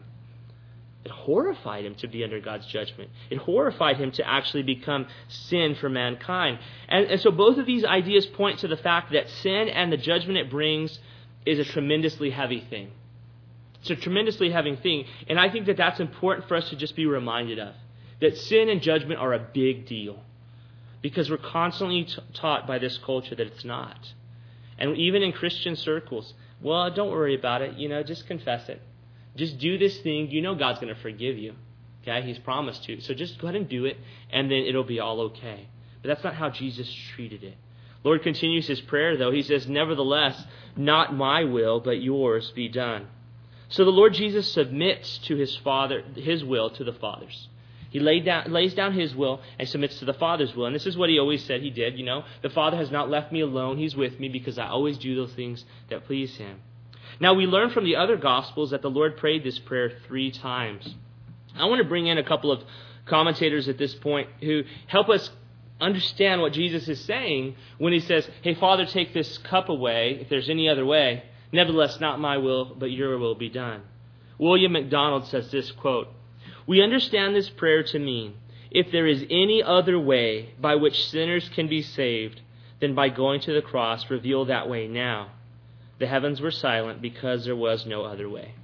It horrified him to be under God's judgment. It horrified him to actually become sin for mankind. And, and so both of these ideas point to the fact that sin and the judgment it brings is a tremendously heavy thing. It's a tremendously heavy thing. And I think that that's important for us to just be reminded of. That sin and judgment are a big deal. Because we're constantly t- taught by this culture that it's not. And even in Christian circles, well, don't worry about it. You know, just confess it. Just do this thing. You know God's going to forgive you. Okay? He's promised to. So just go ahead and do it, and then it'll be all okay. But that's not how Jesus treated it. Lord continues his prayer, though. He says, Nevertheless, not my will, but yours be done. So the Lord Jesus submits to his Father, his will to the Father's. He laid down, lays down his will and submits to the Father's will. And this is what he always said he did. You know, the Father has not left me alone. He's with me because I always do those things that please him. Now, we learn from the other Gospels that the Lord prayed this prayer three times. I want to bring in a couple of commentators at this point who help us understand what Jesus is saying when he says, Hey, Father, take this cup away if there's any other way. Nevertheless, not my will, but your will be done. William MacDonald says this, quote, We understand this prayer to mean, if there is any other way by which sinners can be saved than by going to the cross, reveal that way now. The heavens were silent because there was no other way.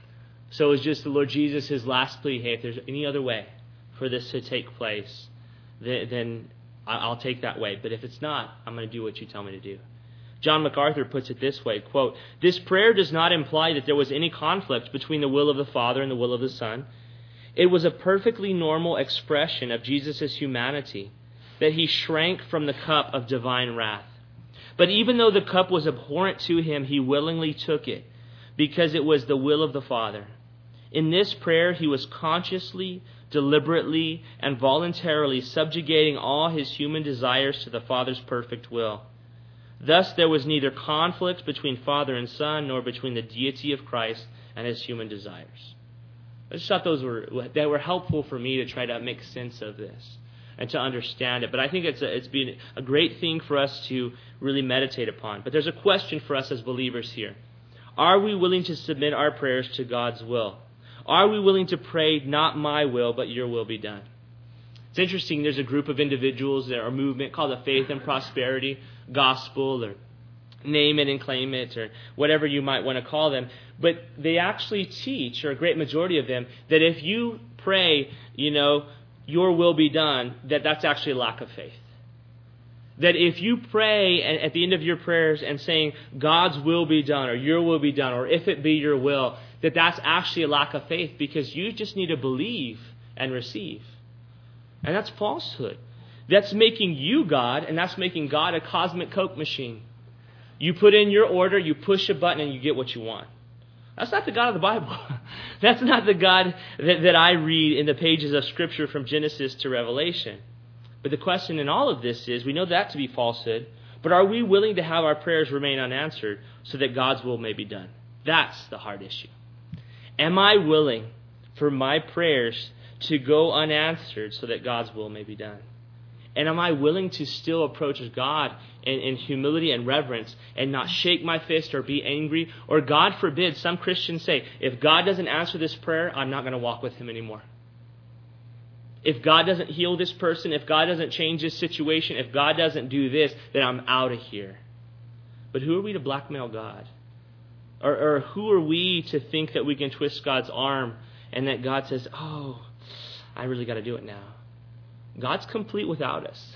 So it was just the Lord Jesus, his last plea, hey, if there's any other way for this to take place, then I'll take that way. But if it's not, I'm going to do what you tell me to do. John MacArthur puts it this way, quote, this prayer does not imply that there was any conflict between the will of the Father and the will of the Son. It was a perfectly normal expression of Jesus' humanity, that he shrank from the cup of divine wrath. But even though the cup was abhorrent to him, he willingly took it because it was the will of the Father. In this prayer, he was consciously, deliberately, and voluntarily subjugating all his human desires to the Father's perfect will. Thus, there was neither conflict between Father and Son, nor between the deity of Christ and his human desires. I just thought those were that were helpful for me to try to make sense of this and to understand it. But I think it's a, it's been a great thing for us to really meditate upon. But there's a question for us as believers here. Are we willing to submit our prayers to God's will? Are we willing to pray, not my will, but your will be done? It's interesting, there's a group of individuals that are a movement called the Faith and Prosperity Gospel, or name it and claim it, or whatever you might want to call them. But they actually teach, or a great majority of them, that if you pray, you know, your will be done, that that's actually a lack of faith. That if you pray and at the end of your prayers and saying, God's will be done, or your will be done, or if it be your will, that that's actually a lack of faith, because you just need to believe and receive. And that's falsehood. That's making you God, and that's making God a cosmic Coke machine. You put in your order, you push a button, and you get what you want. That's not the God of the Bible. That's not the God that, that I read in the pages of Scripture from Genesis to Revelation. But the question in all of this is, we know that to be falsehood, but are we willing to have our prayers remain unanswered so that God's will may be done? That's the hard issue. Am I willing for my prayers to go unanswered so that God's will may be done? And am I willing to still approach God in, in humility and reverence and not shake my fist or be angry? Or God forbid, some Christians say, if God doesn't answer this prayer, I'm not going to walk with him anymore. If God doesn't heal this person, if God doesn't change this situation, if God doesn't do this, then I'm out of here. But who are we to blackmail God? Or, or who are we to think that we can twist God's arm and that God says, oh, I really got to do it now? God's complete without us.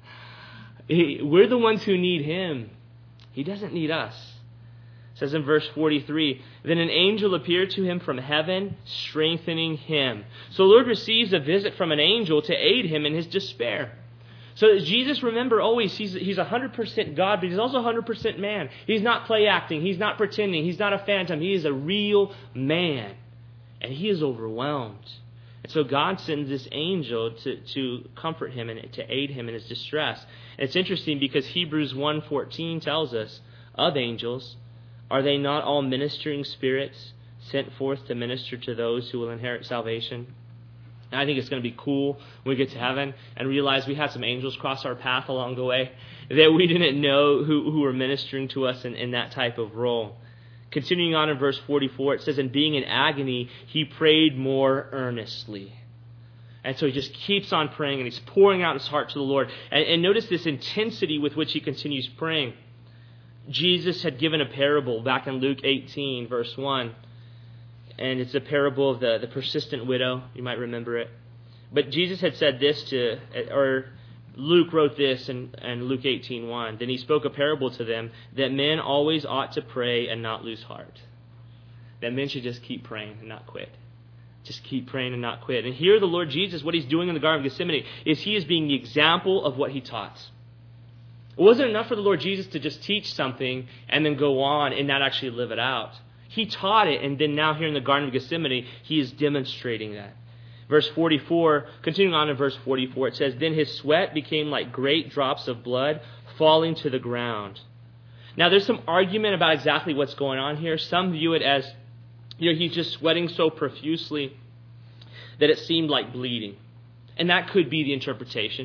We're the ones who need him. He doesn't need us. It says in verse forty-three, then an angel appeared to him from heaven, strengthening him. So the Lord receives a visit from an angel to aid him in his despair. So Jesus, remember always, he's, he's one hundred percent God, but he's also one hundred percent man. He's not play acting. He's not pretending. He's not a phantom. He is a real man. And he is overwhelmed. And so God sends this angel to, to comfort him and to aid him in his distress. And it's interesting because Hebrews one fourteen tells us of angels, are they not all ministering spirits sent forth to minister to those who will inherit salvation? And I think it's going to be cool when we get to heaven and realize we had some angels cross our path along the way that we didn't know who, who were ministering to us in, in that type of role. Continuing on in verse forty-four, it says, and being in agony, he prayed more earnestly. And so he just keeps on praying, and he's pouring out his heart to the Lord. And, and notice this intensity with which he continues praying. Jesus had given a parable back in Luke eighteen, verse one. And it's a parable of the, the persistent widow. You might remember it. But Jesus had said this to, or Luke wrote this in, in Luke eighteen one. Then he spoke a parable to them that men always ought to pray and not lose heart. That men should just keep praying and not quit. Just keep praying and not quit. And here the Lord Jesus, what he's doing in the Garden of Gethsemane is he is being the example of what he taught. It wasn't enough for the Lord Jesus to just teach something and then go on and not actually live it out. He taught it, and then now here in the Garden of Gethsemane, he is demonstrating that. Verse forty-four, continuing on in verse forty-four, it says, then his sweat became like great drops of blood falling to the ground. Now there's some argument about exactly what's going on here. Some view it as, you know, he's just sweating so profusely that it seemed like bleeding. And that could be the interpretation.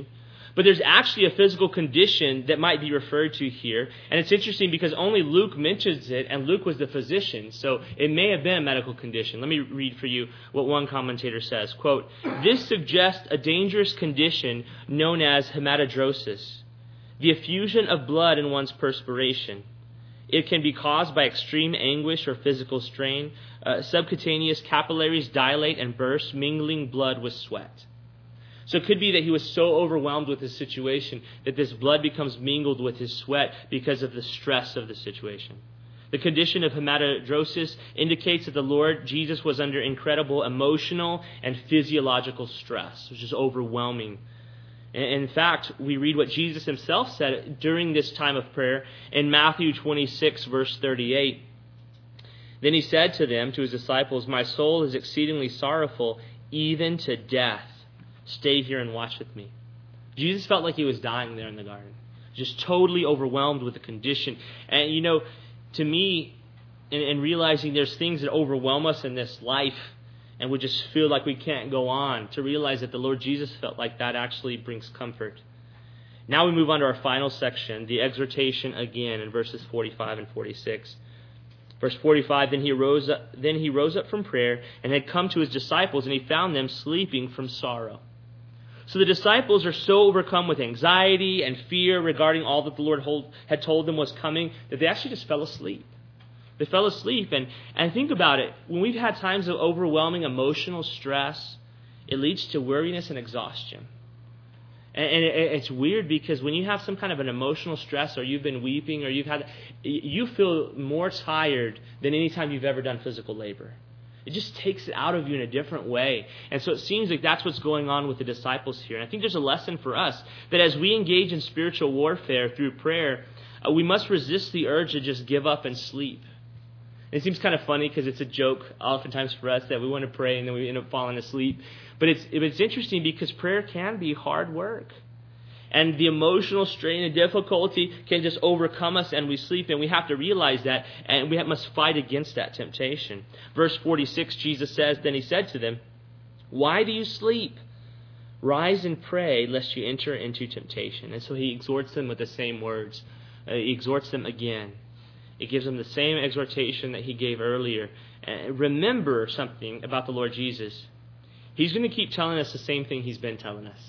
But there's actually a physical condition that might be referred to here. And it's interesting because only Luke mentions it, and Luke was the physician. So it may have been a medical condition. Let me read for you what one commentator says. Quote, "This suggests a dangerous condition known as hematidrosis, the effusion of blood in one's perspiration. It can be caused by extreme anguish or physical strain. Uh, subcutaneous capillaries dilate and burst, mingling blood with sweat." So it could be that he was so overwhelmed with his situation that this blood becomes mingled with his sweat because of the stress of the situation. The condition of hematidrosis indicates that the Lord Jesus was under incredible emotional and physiological stress, which is overwhelming. In fact, we read what Jesus himself said during this time of prayer in Matthew twenty-six, verse thirty-eight. "Then he said to them, to his disciples, 'My soul is exceedingly sorrowful, even to death. Stay here and watch with me.'" Jesus felt like he was dying there in the garden, just totally overwhelmed with the condition. And, you know, to me, in, in realizing there's things that overwhelm us in this life, and we just feel like we can't go on, to realize that the Lord Jesus felt like that actually brings comfort. Now we move on to our final section, the exhortation again in verses forty-five and forty-six. Verse forty-five, then he rose up, then he rose up from prayer and had come to his disciples, and he found them sleeping from sorrow. So the disciples are so overcome with anxiety and fear regarding all that the Lord hold, had told them was coming that they actually just fell asleep. They fell asleep. And, and think about it. When we've had times of overwhelming emotional stress, it leads to weariness and exhaustion. And, and it, it's weird because when you have some kind of an emotional stress, or you've been weeping, or you've had, you feel more tired than any time you've ever done physical labor. It just takes it out of you in a different way. And so it seems like that's what's going on with the disciples here. And I think there's a lesson for us that as we engage in spiritual warfare through prayer, uh, we must resist the urge to just give up and sleep. It seems kind of funny because it's a joke oftentimes for us that we want to pray and then we end up falling asleep. But it's it's interesting because prayer can be hard work. And the emotional strain and difficulty can just overcome us and we sleep. And we have to realize that, and we must fight against that temptation. Verse forty-six, Jesus says, then he said to them, "Why do you sleep? Rise and pray, lest you enter into temptation." And so he exhorts them with the same words. Uh, he exhorts them again. It gives them the same exhortation that he gave earlier. Uh, remember something about the Lord Jesus. He's going to keep telling us the same thing he's been telling us.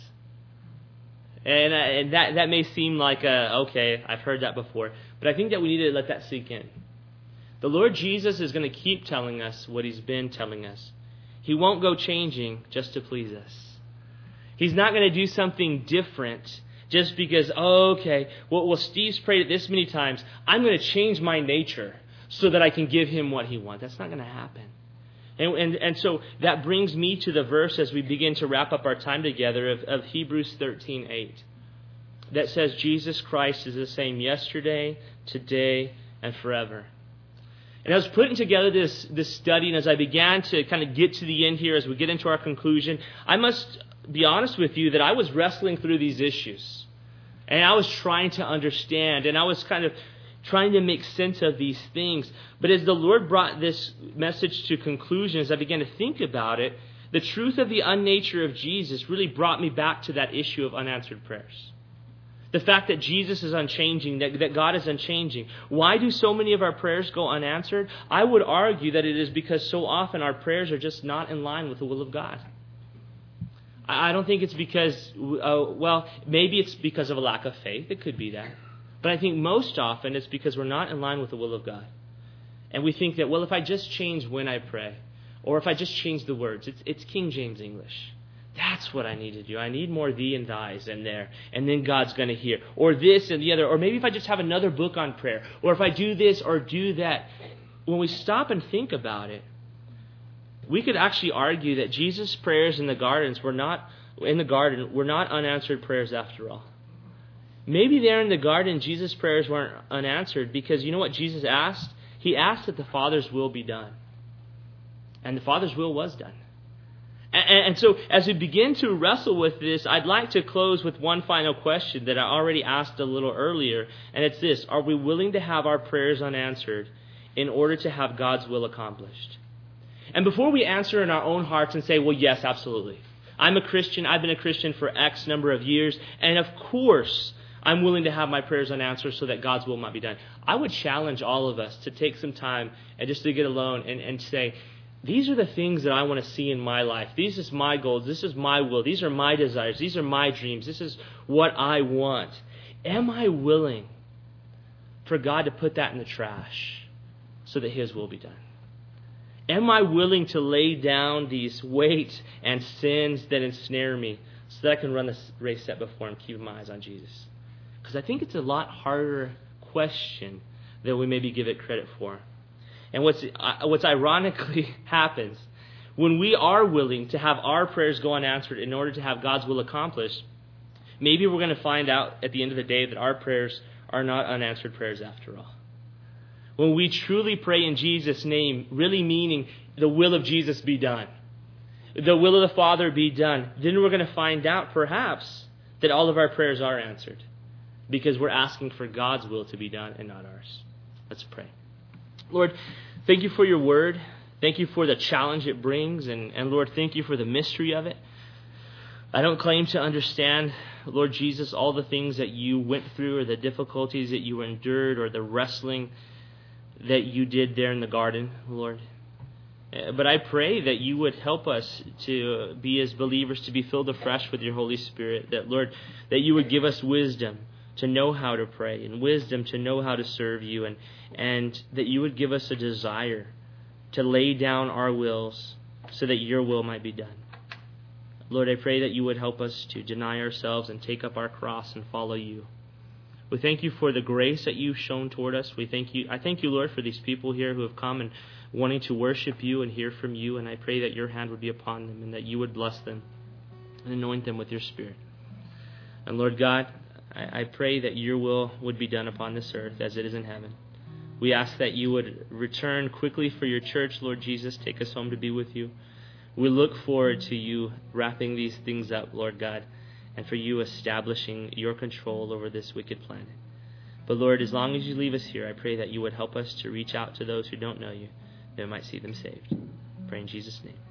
And, uh, and that, that may seem like, uh, okay, I've heard that before. But I think that we need to let that sink in. The Lord Jesus is going to keep telling us what he's been telling us. He won't go changing just to please us. He's not going to do something different just because, oh, okay, well, well, Steve's prayed it this many times. I'm going to change my nature so that I can give him what he wants. That's not going to happen. And, and and so that brings me to the verse as we begin to wrap up our time together of, of Hebrews thirteen eight. That says Jesus Christ is the same yesterday, today, and forever. And I was putting together this, this study, and as I began to kind of get to the end here, as we get into our conclusion, I must be honest with you that I was wrestling through these issues. And I was trying to understand, and I was kind of trying to make sense of these things. But as the Lord brought this message to conclusion, as I began to think about it, the truth of the unnature of Jesus really brought me back to that issue of unanswered prayers. The fact that Jesus is unchanging, that, that God is unchanging. Why do so many of our prayers go unanswered? I would argue that it is because so often our prayers are just not in line with the will of God. I don't think it's because, uh, well, maybe it's because of a lack of faith. It could be that. But I think most often it's because we're not in line with the will of God. And we think that, well, if I just change when I pray, or if I just change the words, it's, it's King James English. That's what I need to do. I need more thee and thys in there. And then God's going to hear. Or this and the other. Or maybe if I just have another book on prayer. Or if I do this or do that. When we stop and think about it, we could actually argue that Jesus' prayers in the gardens were not in the garden were not unanswered prayers after all. Maybe there in the garden, Jesus' prayers weren't unanswered because you know what Jesus asked? He asked that the Father's will be done. And the Father's will was done. And, and so as we begin to wrestle with this, I'd like to close with one final question that I already asked a little earlier. And it's this: are we willing to have our prayers unanswered in order to have God's will accomplished? And before we answer in our own hearts and say, well, yes, absolutely. I'm a Christian. I've been a Christian for X number of years. And of course, I'm willing to have my prayers unanswered so that God's will might be done. I would challenge all of us to take some time and just to get alone and, and say, these are the things that I want to see in my life. These is my goals. This is my will. These are my desires. These are my dreams. This is what I want. Am I willing for God to put that in the trash so that His will be done? Am I willing to lay down these weights and sins that ensnare me so that I can run this race set before Him, keeping my eyes on Jesus? Because I think it's a lot harder question than we maybe give it credit for. And what's uh, what's ironically happens, when we are willing to have our prayers go unanswered in order to have God's will accomplished, maybe we're going to find out at the end of the day that our prayers are not unanswered prayers after all. When we truly pray in Jesus' name, really meaning the will of Jesus be done, the will of the Father be done, then we're going to find out perhaps that all of our prayers are answered because we're asking for God's will to be done and not ours. Let's pray. Lord, thank you for your word. Thank you for the challenge it brings. And, and Lord, thank you for the mystery of it. I don't claim to understand, Lord Jesus, all the things that you went through or the difficulties that you endured or the wrestling that you did there in the garden, Lord. But I pray that you would help us to be as believers, to be filled afresh with your Holy Spirit. That, Lord, that you would give us wisdom to know how to pray and wisdom to know how to serve you, and, and that you would give us a desire to lay down our wills so that your will might be done. Lord, I pray that you would help us to deny ourselves and take up our cross and follow you. We thank you for the grace that you've shown toward us. We thank you. I thank you, Lord, for these people here who have come and wanting to worship you and hear from you, and I pray that your hand would be upon them and that you would bless them and anoint them with your Spirit. And Lord God, I pray that your will would be done upon this earth as it is in heaven. We ask that you would return quickly for your church, Lord Jesus. Take us home to be with you. We look forward to you wrapping these things up, Lord God, and for you establishing your control over this wicked planet. But Lord, as long as you leave us here, I pray that you would help us to reach out to those who don't know you, that we might see them saved. I pray in Jesus' name.